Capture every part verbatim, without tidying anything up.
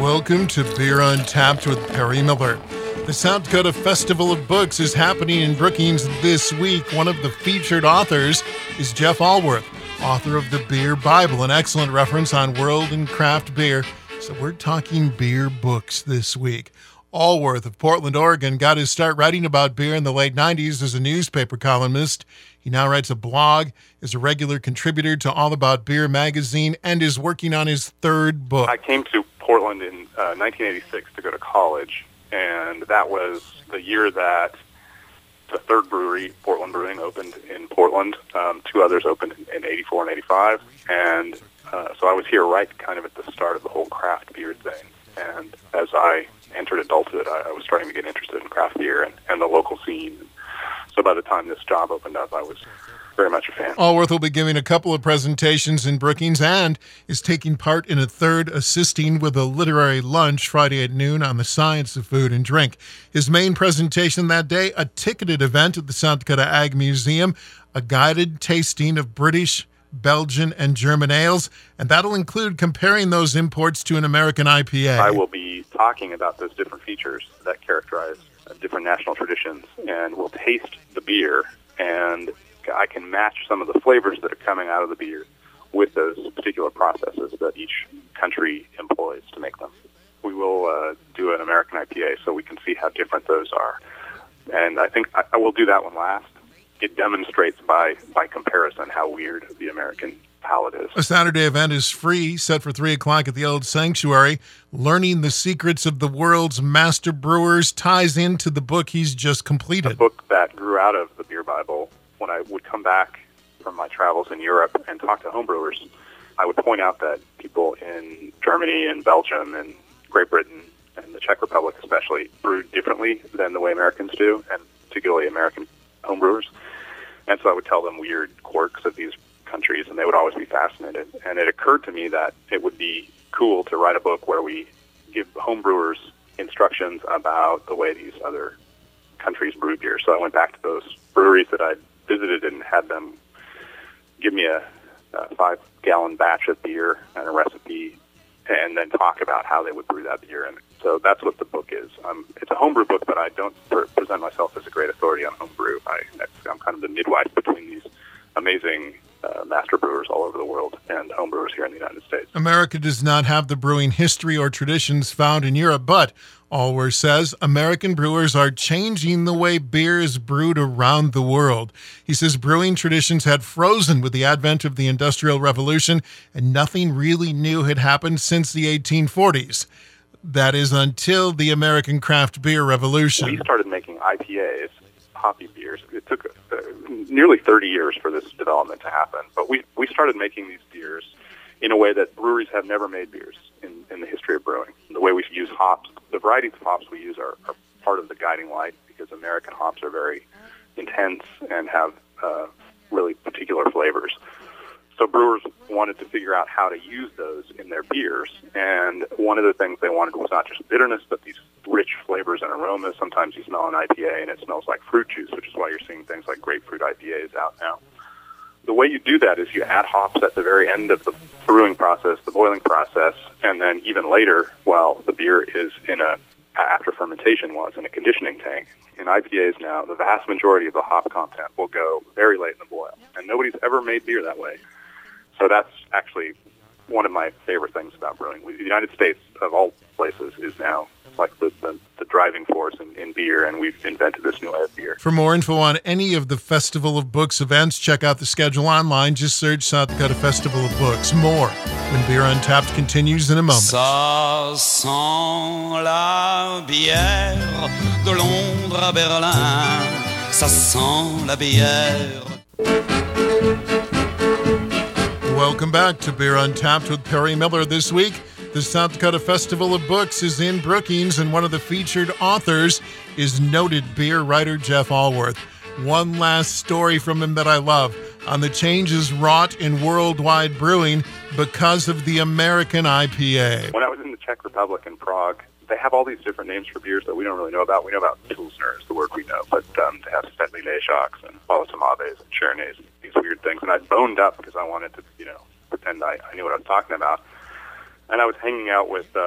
Welcome to Beer Untapped with Perry Miller. The South Dakota Festival of Books is happening in Brookings this week. One of the featured authors is Jeff Alworth, author of The Beer Bible, an excellent reference on world and craft beer. So we're talking beer books this week. Alworth of Portland, Oregon, got his start writing about beer in the late nineties as a newspaper columnist. He now writes a blog, is a regular contributor to All About Beer magazine, and is working on his third book. I came to Portland in uh, nineteen eighty-six to go to college, and that was the year that the third brewery, Portland Brewing, opened in Portland. Um, two others opened in, in eighty-four and eighty-five, and uh, so I was here right kind of at the start of the whole craft beer thing. And as I entered adulthood, I, I was starting to get interested in craft beer and, and the local scene. So by the time this job opened up, I was very much a fan. Alworth will be giving a couple of presentations in Brookings and is taking part in a third, assisting with a literary lunch Friday at noon on the science of food and drink. His main presentation that day, a ticketed event at the South Dakota Ag Museum, a guided tasting of British, Belgian, and German ales, and that'll include comparing those imports to an American I P A. I will be talking about those different features that characterize uh, different national traditions, and we'll taste the beer, and I can match some of the flavors that are coming out of the beer with those particular processes that each country employs to make them. We will uh, do an American I P A so we can see how different those are, and I think I, I will do that one last. It demonstrates by, by comparison how weird the American palate is. A Saturday event is free, set for three o'clock at the Old Sanctuary. Learning the secrets of the world's master brewers ties into the book he's just completed. A book that grew out of the Beer Bible. When I would come back from my travels in Europe and talk to homebrewers, I would point out that people in Germany and Belgium and Great Britain and the Czech Republic especially brew differently than the way Americans do, and particularly American homebrewers. And so I would tell them weird quirks of these countries, and they would always be fascinated. And it occurred to me that it would be cool to write a book where we give homebrewers instructions about the way these other countries brew beer. So I went back to those breweries that I'd visited and had them give me a, a five-gallon batch of beer and a recipe, and then talk about how they would brew that beer. And so that's what the book is. Um, it's a homebrew book, but I don't pre- present myself as a great authority on homebrew. I, I'm kind of the midwife between these amazing uh, master brewers all over the world and homebrewers here in the United States. America does not have the brewing history or traditions found in Europe, but Alworth says American brewers are changing the way beer is brewed around the world. He says brewing traditions had frozen with the advent of the Industrial Revolution, and nothing really new had happened since the eighteen forties. That is until the American craft beer revolution. We started making I P As, hoppy beers. It took uh, nearly thirty years for this development to happen, but we, we started making these beers in a way that breweries have never made beers in, in the history of brewing. The way we use hops, the varieties of hops we use are, are part of the guiding light, because American hops are very intense and have uh, really particular flavors. So brewers wanted to figure out how to use those in their beers, and one of the things they wanted was not just bitterness, but these rich flavors and aromas. Sometimes you smell an I P A and it smells like fruit juice, which is why you're seeing things like grapefruit I P As out now. The way you do that is you add hops at the very end of the brewing process, the boiling process, and then even later, while the beer is in a, after fermentation, while it's in a conditioning tank. In I P As now, the vast majority of the hop content will go very late in the boil, and nobody's ever made beer that way. So that's actually one of my favorite things about brewing. The United States, of all places, is now like the, the, the driving force in, in beer, and we've invented this new way of beer. For more info on any of the Festival of Books events, check out the schedule online. Just search South Dakota Festival of Books. More when Beer Untapped continues in a moment. Ça sent la bière de Londres à Berlin. Ça sent la bière. Welcome back to Beer Untapped with Perry Miller. This week, the South Dakota Festival of Books is in Brookings, and one of the featured authors is noted beer writer Jeff Alworth. One last story from him that I love on the changes wrought in worldwide brewing because of the American I P A. When I was in the Czech Republic in Prague, they have all these different names for beers that we don't really know about. We know about Pilsner is the word we know, but um, they have Stetley Ležáks and Balatomaves and Chernets, these weird things. And I boned up because I wanted to, you know, pretend I, I knew what I was talking about. And I was hanging out with um,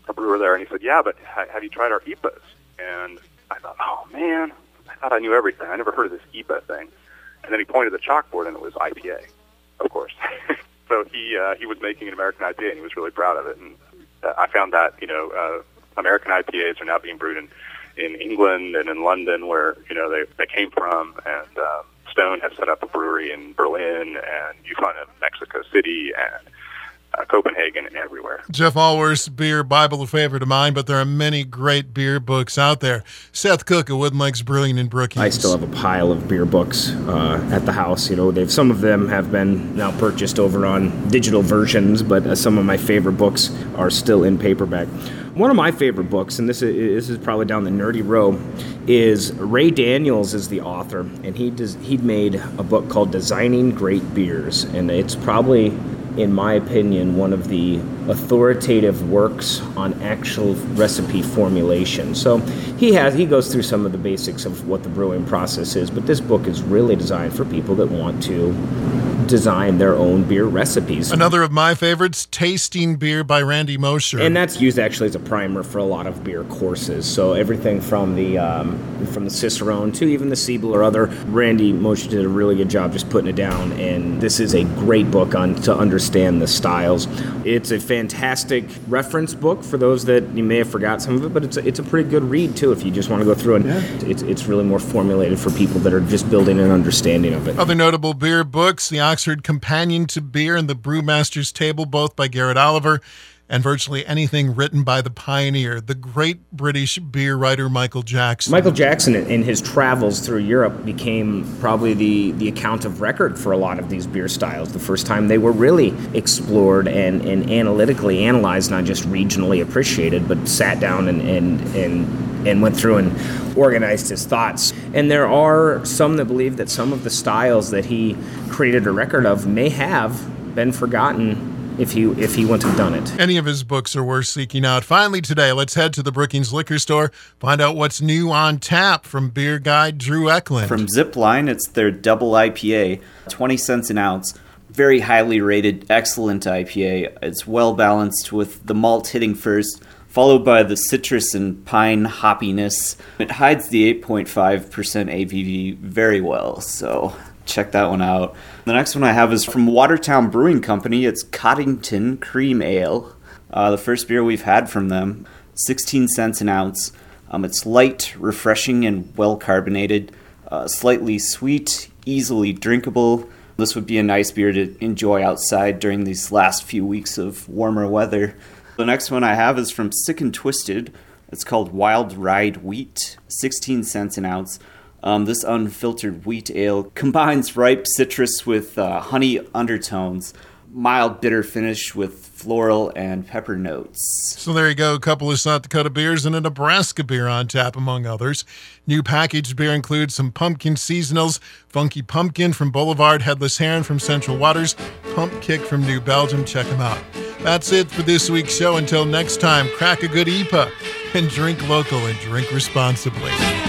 a brewer there, and he said, yeah, but ha- have you tried our I P As? And I thought, oh, man, I thought I knew everything. I never heard of this I P A thing. And then he pointed to the chalkboard, and it was I P A, of course. So he uh, he was making an American I P A, and he was really proud of it. And uh, I found that, you know, uh, American I P As are now being brewed in, in England and in London, where, you know, they, they came from. And um, Stone has set up a brewery in Berlin, and you find it in Mexico City, and Uh, Copenhagen, and everywhere. Jeff Allworth's Beer Bible, a favorite of mine, but there are many great beer books out there. Seth Cook of Wooden Legs Brewing in Brookings. I still have a pile of beer books uh, at the house. You know, they've some of them have been now purchased over on digital versions, but uh, some of my favorite books are still in paperback. One of my favorite books, and this is, this is probably down the nerdy row, is Ray Daniels is the author, and he does, he'd made a book called Designing Great Beers, and it's probably, in my opinion, one of the authoritative works on actual recipe formulation. So he has he goes through some of the basics of what the brewing process is, but this book is really designed for people that want to design their own beer recipes. Another of my favorites, Tasting Beer by Randy Mosher. And that's used actually as a primer for a lot of beer courses. So everything from the um, from the Cicerone to even the Siebel or other, Randy Mosher did a really good job just putting it down. And this is a great book on to understand the styles. It's a fantastic reference book for those that you may have forgot some of it, but it's a, it's a pretty good read too if you just want to go through and yeah. it's it's really more formulated for people that are just building an understanding of it. Other notable beer books, The Oxford Companion to Beer and The Brewmaster's Table, both by Garrett Oliver, and virtually anything written by the pioneer, the great British beer writer Michael Jackson. Michael Jackson, in his travels through Europe, became probably the, the account of record for a lot of these beer styles. The first time they were really explored and, and analytically analyzed, not just regionally appreciated, but sat down and, and, and, and went through and organized his thoughts. And there are some that believe that some of the styles that he created a record of may have been forgotten if he if he wouldn't have done it. Any of his books are worth seeking out. Finally today, let's head to the Brookings Liquor Store, find out what's new on tap from beer guide Drew Eklund. From Zipline, it's their double I P A, twenty cents an ounce. Very highly rated, excellent I P A. It's well balanced with the malt hitting first, followed by the citrus and pine hoppiness. It hides the eight point five percent A B V very well, so check that one out. The next one I have is from Watertown Brewing Company. It's Coddington Cream Ale. Uh, the first beer we've had from them, sixteen cents an ounce. Um, it's light, refreshing, and well carbonated. Uh, slightly sweet, easily drinkable. This would be a nice beer to enjoy outside during these last few weeks of warmer weather. The next one I have is from Sick and Twisted. It's called Wild Ride Wheat, sixteen cents an ounce. Um, this unfiltered wheat ale combines ripe citrus with uh, honey undertones, mild bitter finish with floral and pepper notes. So there you go, a couple of South Dakota beers and a Nebraska beer on tap, among others. New packaged beer includes some pumpkin seasonals, Funky Pumpkin from Boulevard, Headless Heron from Central Waters, Pump Kick from New Belgium. Check them out. That's it for this week's show. Until next time, crack a good I P A and drink local and drink responsibly.